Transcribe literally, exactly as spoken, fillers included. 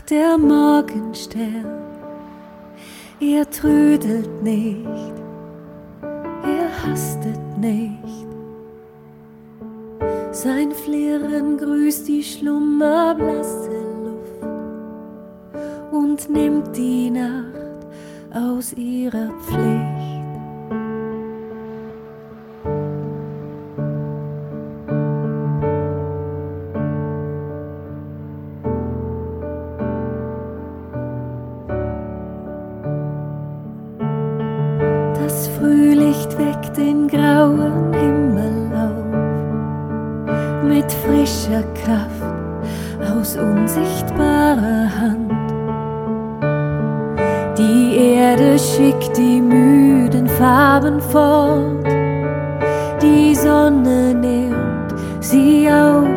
lacht der Morgenstern, er trödelt nicht, er hastet nicht. Sein Flirren grüßt die schlummerblasse Luft und nimmt die Nacht aus ihrer Pflicht. Das Frühlicht weckt den grauen Himmel auf, mit frischer Kraft aus unsichtbarer Hand. Die Erde schickt die müden Farben fort, die Sonne nährt sie auf